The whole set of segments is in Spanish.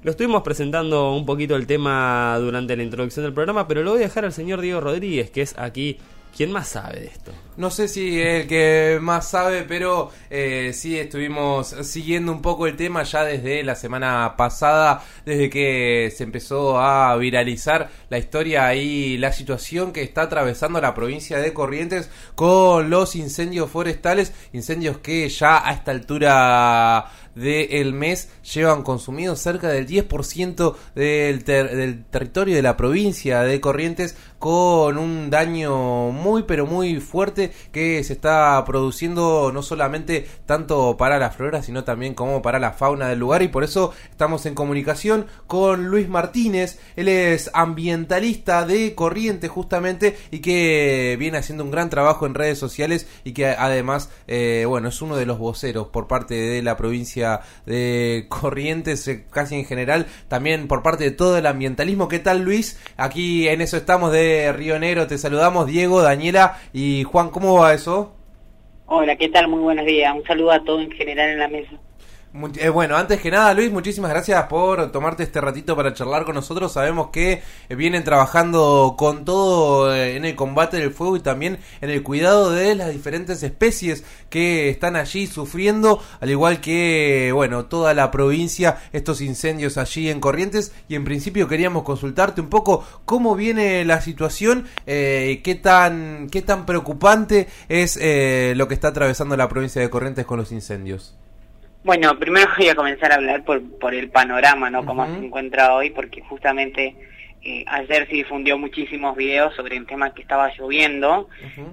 Lo estuvimos presentando un poquito el tema durante la introducción del programa, pero lo voy a dejar al señor Diego Rodríguez, que es aquí quien más sabe de esto. No sé si es el que más sabe, pero sí estuvimos siguiendo un poco el tema ya desde la semana pasada, desde que se empezó a viralizar la historia y la situación que está atravesando la provincia de Corrientes con los incendios forestales, incendios que ya a esta altura del mes llevan consumido cerca del 10% del territorio de la provincia de Corrientes, con un daño muy pero muy fuerte que se está produciendo no solamente tanto para la flora sino también como para la fauna del lugar, y por eso estamos en comunicación con Luis Martínez. Él es ambientalista de Corrientes justamente y que viene haciendo un gran trabajo en redes sociales y que además es uno de los voceros por parte de la provincia de Corrientes, casi en general, también por parte de todo el ambientalismo. ¿Qué tal, Luis? Aquí en eso estamos de Río Negro, te saludamos Diego, Daniela y Juan. ¿Cómo va eso? Hola, ¿qué tal? Muy buenos días. Un saludo a todos en general en la mesa. Bueno, antes que nada, Luis, muchísimas gracias por tomarte este ratito para charlar con nosotros. Sabemos que vienen trabajando con todo en el combate del fuego y también en el cuidado de las diferentes especies que están allí sufriendo, al igual que, toda la provincia, estos incendios allí en Corrientes. Y en principio queríamos consultarte un poco cómo viene la situación, qué tan preocupante es lo que está atravesando la provincia de Corrientes con los incendios. Bueno, primero voy a comenzar a hablar por el panorama, ¿no? Cómo se encuentra hoy, porque justamente ayer se difundió muchísimos videos sobre el tema que estaba lloviendo.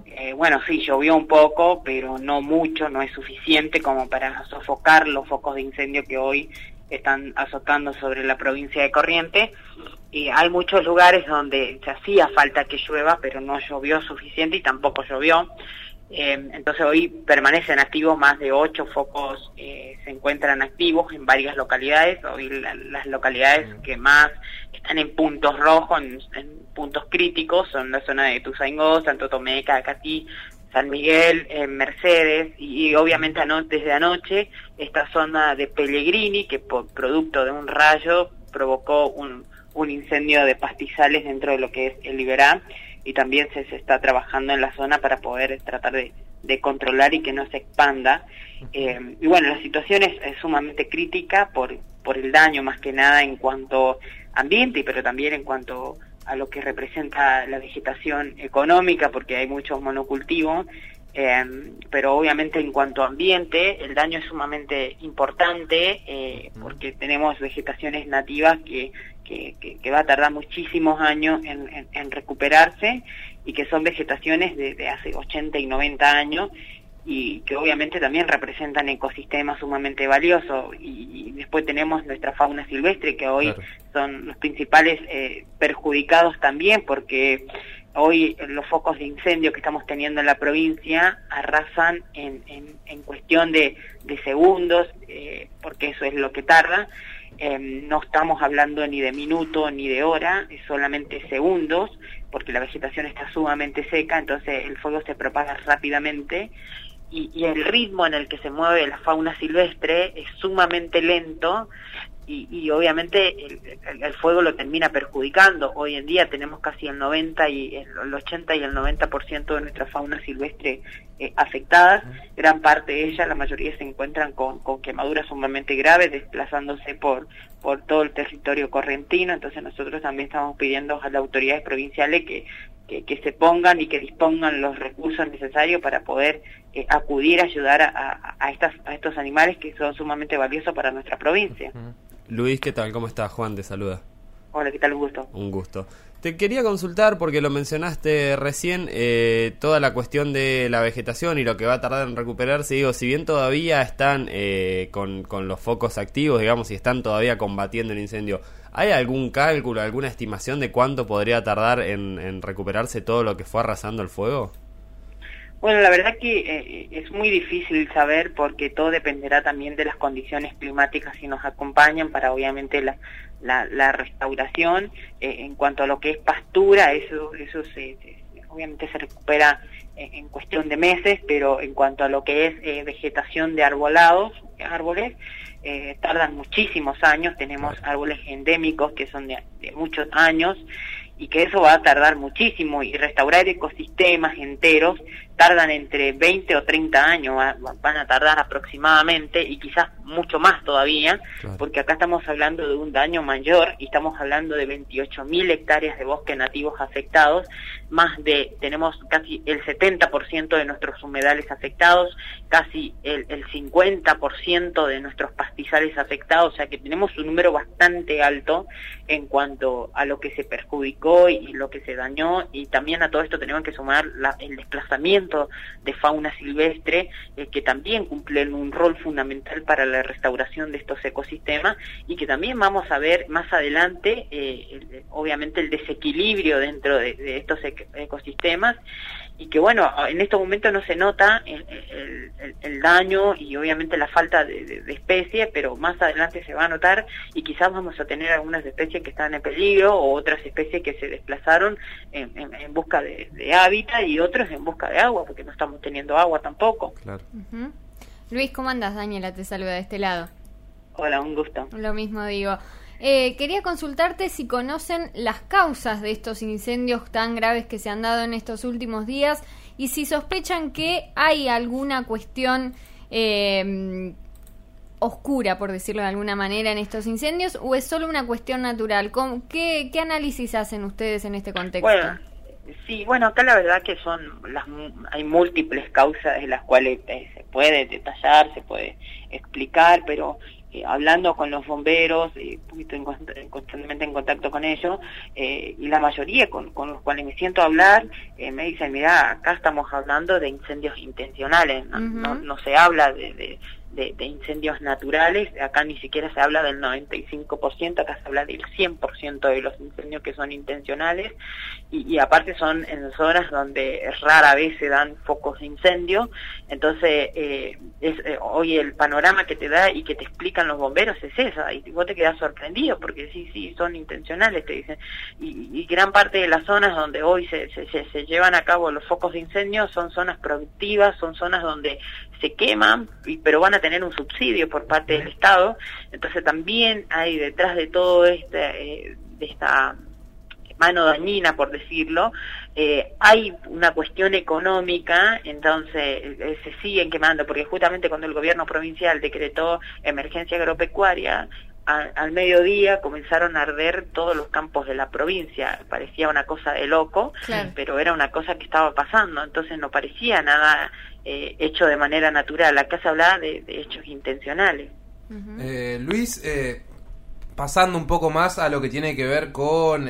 Sí, llovió un poco, pero no mucho, no es suficiente como para sofocar los focos de incendio que hoy están azotando sobre la provincia de Corrientes. Hay muchos lugares donde se hacía falta que llueva, pero no llovió suficiente y tampoco llovió. Entonces hoy permanecen activos, más de 8 focos se encuentran activos en varias localidades. Hoy las localidades que más están en puntos rojos, en puntos críticos, son la zona de Ituzaingó, Santo Tomé, Cacatí, San Miguel, Mercedes y obviamente desde anoche esta zona de Pellegrini, que por producto de un rayo provocó un incendio de pastizales dentro de lo que es el Liberá. Y también se está trabajando en la zona para poder tratar de controlar y que no se expanda. La situación es sumamente crítica por el daño, más que nada en cuanto a ambiente, pero también en cuanto a lo que representa la vegetación económica, porque hay muchos monocultivos. Pero obviamente en cuanto a ambiente, el daño es sumamente importante, porque tenemos vegetaciones nativas que va a tardar muchísimos años en recuperarse, y que son vegetaciones de hace 80 y 90 años, y que obviamente también representan ecosistemas sumamente valiosos. Y después tenemos nuestra fauna silvestre, que hoy son los principales perjudicados también, porque hoy los focos de incendio que estamos teniendo en la provincia arrasan en cuestión de segundos, porque eso es lo que tarda. No estamos hablando ni de minuto ni de hora, es solamente segundos, porque la vegetación está sumamente seca, entonces el fuego se propaga rápidamente, y el ritmo en el que se mueve la fauna silvestre es sumamente lento, y obviamente el fuego lo termina perjudicando. Hoy en día tenemos casi el 80 y el 90% de nuestra fauna silvestre afectadas. Gran parte de ellas, la mayoría se encuentran con quemaduras sumamente graves, desplazándose por todo el territorio correntino. Entonces nosotros también estamos pidiendo a las autoridades provinciales que se pongan y que dispongan los recursos necesarios para poder acudir a ayudar a estos animales que son sumamente valiosos para nuestra provincia. Luis, ¿qué tal? ¿Cómo estás? Juan te saluda. Hola, ¿qué tal? Un gusto. Un gusto. Te quería consultar, porque lo mencionaste recién, toda la cuestión de la vegetación y lo que va a tardar en recuperarse. Digo, si bien todavía están con los focos activos, digamos, y están todavía combatiendo el incendio, ¿hay algún cálculo, alguna estimación de cuánto podría tardar en recuperarse todo lo que fue arrasando el fuego? Bueno, la verdad que es muy difícil saber, porque todo dependerá también de las condiciones climáticas que nos acompañan para obviamente la restauración. En cuanto a lo que es pastura, eso obviamente se recupera en cuestión de meses, pero en cuanto a lo que es vegetación de árboles, tardan muchísimos años, tenemos árboles endémicos que son de muchos años, y que eso va a tardar muchísimo, y restaurar ecosistemas enteros tardan entre 20 o 30 años, van a tardar aproximadamente, y quizás mucho más todavía, porque acá estamos hablando de un daño mayor, y estamos hablando de 28.000 hectáreas de bosque nativos afectados, tenemos casi el 70% de nuestros humedales afectados, casi el 50% de nuestros pastizales afectados, o sea que tenemos un número bastante alto en cuanto a lo que se perjudicó y lo que se dañó, y también a todo esto tenemos que sumar el desplazamiento de fauna silvestre, que también cumplen un rol fundamental para la restauración de estos ecosistemas, y que también vamos a ver más adelante, obviamente el desequilibrio dentro de estos ecosistemas, y que bueno, en estos momentos no se nota el daño y obviamente la falta de especies, pero más adelante se va a notar, y quizás vamos a tener algunas especies que están en peligro, o otras especies que se desplazaron en busca de hábitat, y otros en busca de agua, porque no estamos teniendo agua tampoco. Claro. Luis, ¿cómo andas? Daniela te saluda de este lado. Hola, un gusto. Lo mismo digo. Quería consultarte si conocen las causas de estos incendios tan graves que se han dado en estos últimos días, y si sospechan que hay alguna cuestión oscura, por decirlo de alguna manera, en estos incendios, o es solo una cuestión natural. ¿Qué análisis hacen ustedes en este contexto? Bueno, acá la verdad que hay múltiples causas de las cuales se puede detallar, se puede explicar, pero hablando con los bomberos, constantemente en contacto con ellos, y la mayoría con los cuales me siento a hablar, me dicen, mira, acá estamos hablando de incendios intencionales, no se habla de incendios naturales, acá ni siquiera se habla del 95%, acá se habla del 100% de los incendios que son intencionales, y aparte son en zonas donde rara vez se dan focos de incendio. Entonces hoy el panorama que te da y que te explican los bomberos es esa, y vos te quedás sorprendido porque sí, son intencionales, te dicen, y gran parte de las zonas donde hoy se llevan a cabo los focos de incendio son zonas productivas, son zonas donde se queman, pero van a tener un subsidio por parte del Estado. Entonces también hay detrás de todo de esta mano dañina, por decirlo, hay una cuestión económica. Entonces se siguen quemando, porque justamente cuando el gobierno provincial decretó emergencia agropecuaria, al mediodía comenzaron a arder todos los campos de la provincia. Parecía una cosa de loco, claro, pero era una cosa que estaba pasando, entonces no parecía nada hecho de manera natural. Acá se hablaba de hechos intencionales. Luis, pasando un poco más a lo que tiene que ver con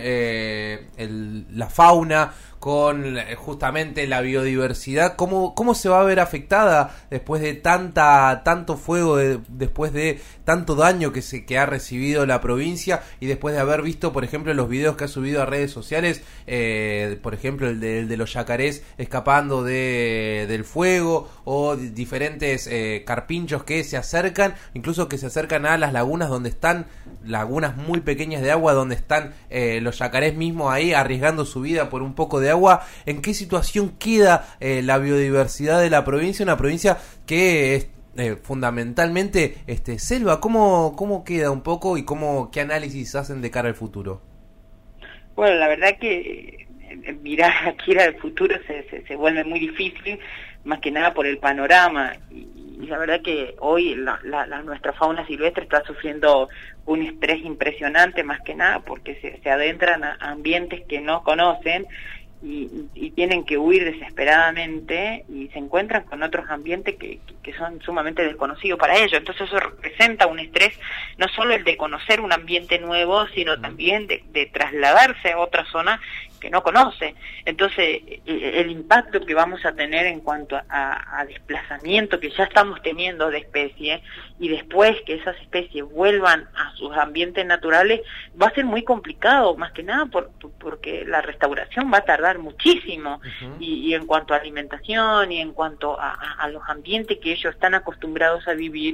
la fauna, con justamente la biodiversidad, ¿cómo se va a ver afectada después de tanto fuego, después de tanto daño que ha recibido la provincia, y después de haber visto, por ejemplo, los videos que ha subido a redes sociales, por ejemplo el de los yacarés escapando del fuego, o diferentes carpinchos que se acercan, incluso que se acercan a las lagunas, donde están lagunas muy pequeñas de agua, donde están los yacarés mismos ahí arriesgando su vida por un poco de agua? ¿En qué situación queda la biodiversidad de la provincia? Una provincia que es fundamentalmente selva. ¿Cómo queda un poco, y qué análisis hacen de cara al futuro? Bueno, la verdad que mirar aquí al futuro se vuelve muy difícil, más que nada por el panorama, y la verdad que hoy nuestra fauna silvestre está sufriendo un estrés impresionante, más que nada porque se adentran a ambientes que no conocen, y tienen que huir desesperadamente, y se encuentran con otros ambientes que son sumamente desconocidos para ellos. Entonces eso representa un estrés, no solo el de conocer un ambiente nuevo, sino también de trasladarse a otra zona que no conoce. Entonces el impacto que vamos a tener en cuanto a desplazamiento que ya estamos teniendo de especies, y después que esas especies vuelvan a sus ambientes naturales, va a ser muy complicado, más que nada porque la restauración va a tardar muchísimo, y en cuanto a alimentación y en cuanto a los ambientes que ellos están acostumbrados a vivir,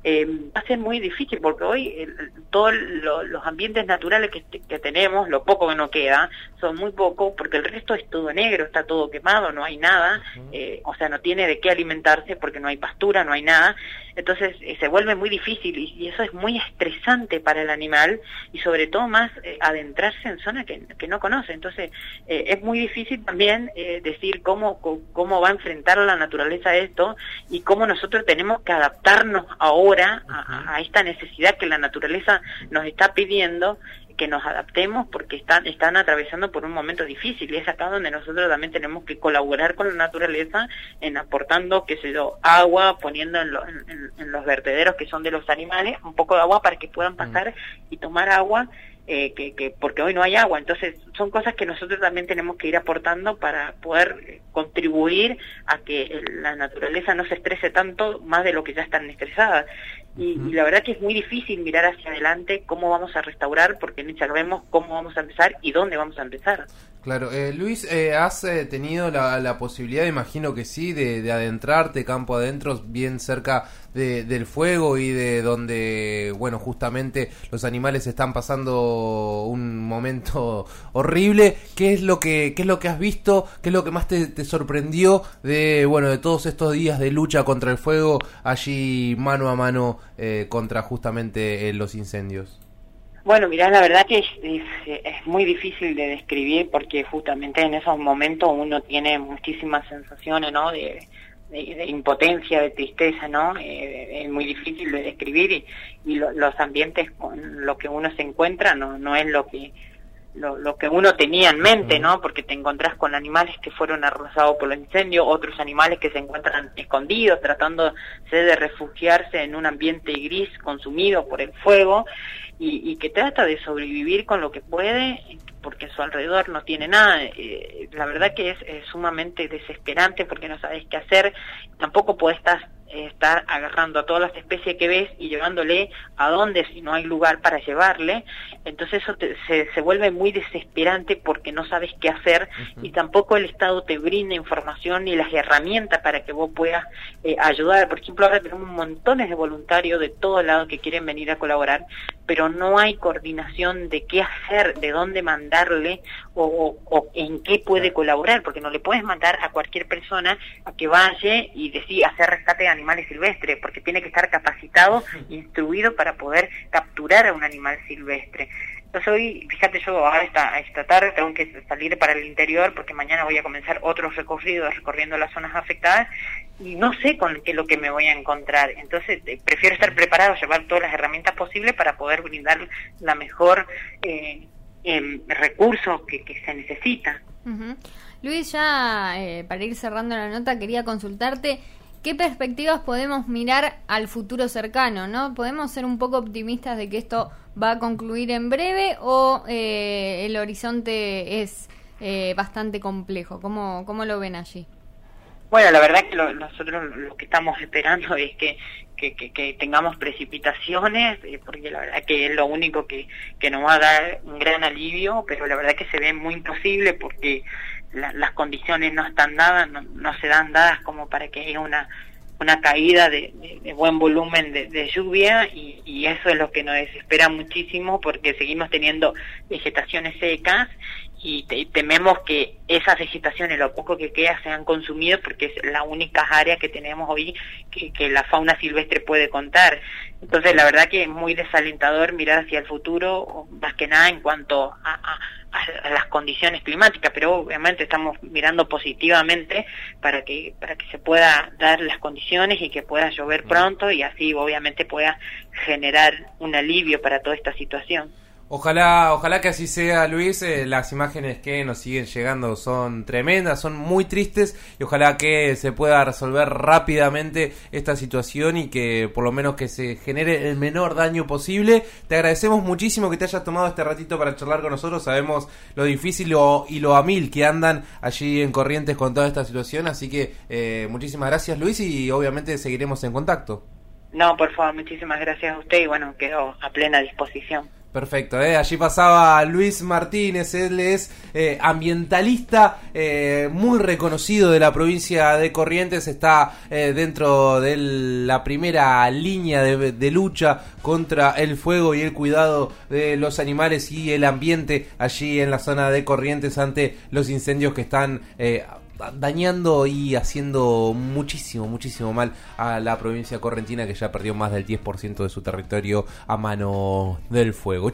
va a ser muy difícil, porque hoy todos los ambientes naturales que tenemos, lo poco que nos queda, son muy poco, porque el resto es todo negro, está todo quemado, no hay nada, o sea, no tiene de qué alimentarse porque no hay pastura, no hay nada. Entonces se vuelve muy difícil y eso es muy estresante para el animal, y sobre todo más adentrarse en zonas que no conoce. Entonces es muy difícil también decir cómo va a enfrentar la naturaleza esto, y cómo nosotros tenemos que adaptarnos ahora a esta necesidad que la naturaleza nos está pidiendo, que nos adaptemos, porque están atravesando por un momento difícil, y es acá donde nosotros también tenemos que colaborar con la naturaleza en aportando, qué sé yo, agua, poniendo en los vertederos que son de los animales un poco de agua para que puedan pasar y tomar agua, porque hoy no hay agua. Entonces son cosas que nosotros también tenemos que ir aportando para poder contribuir a que la naturaleza no se estrese tanto más de lo que ya están estresadas. Y la verdad que es muy difícil mirar hacia adelante cómo vamos a restaurar, porque ni sabemos cómo vamos a empezar y dónde vamos a empezar. Claro, Luis, ¿has tenido la posibilidad, imagino que sí, de adentrarte campo adentro, bien cerca del fuego y de donde, bueno, justamente los animales están pasando un momento horrible? ¿Qué es lo que has visto? ¿Qué es lo que más te sorprendió de todos estos días de lucha contra el fuego allí mano a mano contra justamente los incendios? Bueno, mirá, la verdad que es muy difícil de describir, porque justamente en esos momentos uno tiene muchísimas sensaciones, ¿no? De impotencia, de tristeza, ¿no? Es muy difícil de describir, y los ambientes con lo que uno se encuentra no es lo que uno tenía en mente, ¿no? Porque te encontrás con animales que fueron arrasados por los incendios, otros animales que se encuentran escondidos, tratando de refugiarse en un ambiente gris consumido por el fuego, y que trata de sobrevivir con lo que puede, porque a su alrededor no tiene nada. La verdad que es sumamente desesperante, porque no sabes qué hacer. Tampoco puedes estar agarrando a todas las especies que ves y llevándole a dónde si no hay lugar para llevarle. Entonces eso se vuelve muy desesperante, porque no sabes qué hacer, y tampoco el Estado te brinda información ni las herramientas para que vos puedas ayudar. Por ejemplo, ahora tenemos montones de voluntarios de todos lados que quieren venir a colaborar, pero no hay coordinación de qué hacer, de dónde mandarle o en qué puede colaborar, porque no le puedes mandar a cualquier persona a que vaya y decir hacer rescate de animales silvestres, porque tiene que estar capacitado, instruido para poder capturar a un animal silvestre. Entonces hoy, fíjate, yo ahora esta tarde tengo que salir para el interior, porque mañana voy a comenzar otros recorridos recorriendo las zonas afectadas, y no sé con qué es lo que me voy a encontrar. Entonces prefiero estar preparado, llevar todas las herramientas posibles para poder brindar la mejor recursos que se necesita. Luis, ya para ir cerrando la nota, quería consultarte ¿qué perspectivas podemos mirar al futuro cercano, ¿no? ¿Podemos ser un poco optimistas de que esto va a concluir en breve, o el horizonte es bastante complejo? ¿Cómo lo ven allí? Bueno, la verdad que nosotros lo que estamos esperando es que tengamos precipitaciones, porque la verdad que es lo único que nos va a dar un gran alivio, pero la verdad que se ve muy imposible, porque las condiciones no están dadas, no se dan dadas como para que haya una caída de buen volumen de lluvia, y eso es lo que nos desespera muchísimo, porque seguimos teniendo vegetaciones secas, y tememos que esas vegetaciones, lo poco que queda, sean consumidas, porque es la única área que tenemos hoy que la fauna silvestre puede contar. Entonces la verdad que es muy desalentador mirar hacia el futuro, más que nada en cuanto a las condiciones climáticas, pero obviamente estamos mirando positivamente para que se pueda dar las condiciones y que pueda llover pronto, y así obviamente pueda generar un alivio para toda esta situación. Ojalá que así sea, Luis. Las imágenes que nos siguen llegando son tremendas, son muy tristes, y ojalá que se pueda resolver rápidamente esta situación y que por lo menos que se genere el menor daño posible. Te agradecemos muchísimo que te hayas tomado este ratito para charlar con nosotros. Sabemos lo difícil y lo a mil que andan allí en Corrientes con toda esta situación, así que muchísimas gracias, Luis, y obviamente seguiremos en contacto. No, por favor, muchísimas gracias a usted, y bueno, quedo a plena disposición. Perfecto, allí pasaba Luis Martínez, él es ambientalista muy reconocido de la provincia de Corrientes, está dentro de la primera línea de lucha contra el fuego y el cuidado de los animales y el ambiente allí en la zona de Corrientes ante los incendios que están dañando y haciendo muchísimo mal a la provincia correntina, que ya perdió más del 10% de su territorio a mano del fuego.